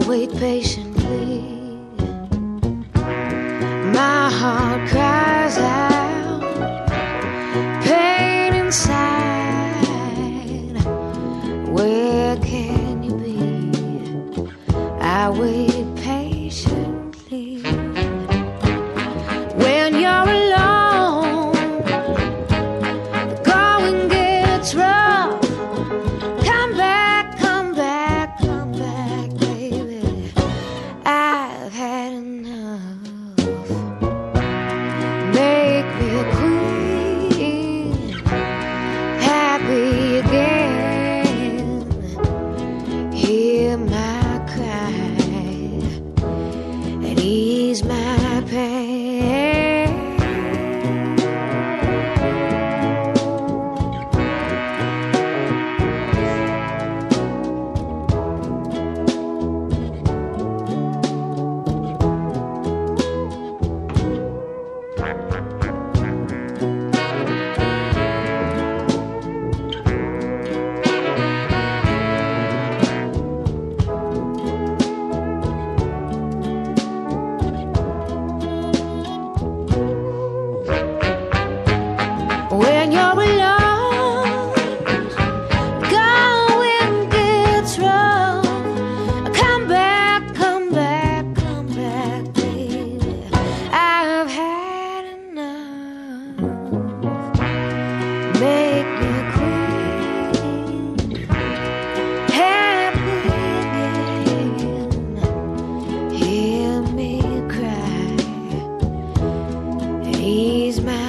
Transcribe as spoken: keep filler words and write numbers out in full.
wait patiently. My heart cries out, pain inside. Where can you be? I wait patiently. When you're alone, the going gets rough. Come back, come back, come back, baby. I've had enough. Make me a queen, happy again. Hear my cry and ease my pain. When you're alone, going gets rough. Come back, come back, come back, baby. I've had enough. Make me a queen, happy again. Hear me cry and ease my